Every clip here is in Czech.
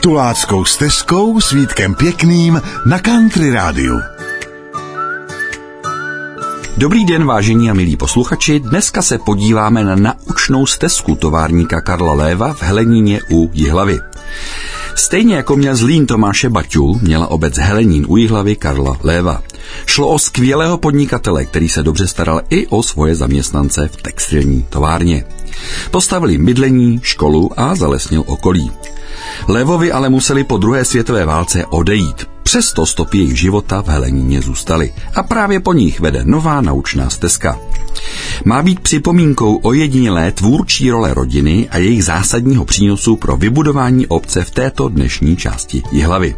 Tuláckou stezkou s Vítkem Pěkným na Country rádiu. Dobrý den, vážení a milí posluchači. Dneska se podíváme na naučnou stezku továrníka Karla Léva v Heleníně u Jihlavy. Stejně jako měl Zlín Tomáše Baťu, měla obec Helenín u Jihlavy Karla Léva. Šlo o skvělého podnikatele, který se dobře staral i o svoje zaměstnance v textilní továrně. Postavil jim bydlení, školu a zalesnil okolí. Lévovi ale museli po druhé světové válce odejít. Přesto stopy jejich života v Heleníně zůstaly. A právě po nich vede nová naučná stezka. Má být připomínkou ojedinělé tvůrčí role rodiny a jejich zásadního přínosu pro vybudování obce v této dnešní části Jihlavy.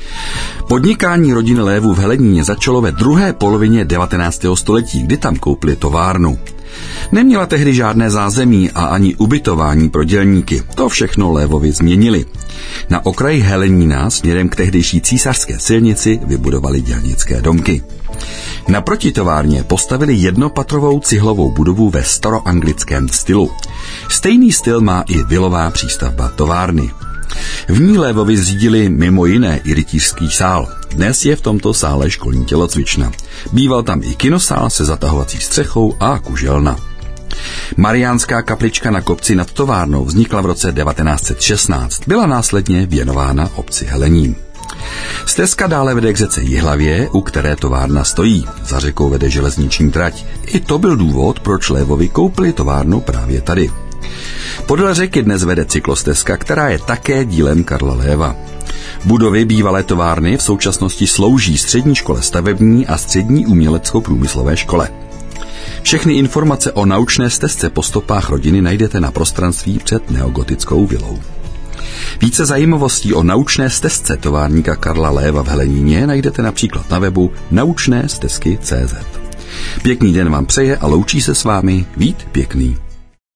Podnikání rodiny Lévů v Heleníně začalo ve druhé polovině 19. století, kdy tam koupili továrnu. Neměla tehdy žádné zázemí a ani ubytování pro dělníky. To všechno Lévovi změnili. Na okraji Helenína směrem k tehdejší císařské silnici vybudovali dělnické domky. Naproti továrně postavili jednopatrovou cihlovou budovu ve staroanglickém stylu. Stejný styl má i vilová přístavba továrny. V ní Lévovi zřídili mimo jiné i rytířský sál. Dnes je v tomto sále školní tělocvična. Býval tam i kinosál se zatahovací střechou a kuželna. Mariánská kaplička na kopci nad továrnou vznikla v roce 1916. Byla následně věnována obci Helenín. Stezka dále vede k řece Jihlavě, u které továrna stojí. Za řekou vede železniční trať. I to byl důvod, proč Lévovi koupili továrnu právě tady. Podél řeky dnes vede cyklostezka, která je také dílem Karla Léva. Budovy bývalé továrny v současnosti slouží střední škole stavební a střední umělecko-průmyslové škole. Všechny informace o naučné stezce po stopách rodiny najdete na prostranství před neogotickou vilou. Více zajímavostí o naučné stezce továrníka Karla Léva v Heleníně najdete například na webu naučnestezky.cz. Pěkný den vám přeje a loučí se s vámi Vít Pěkný.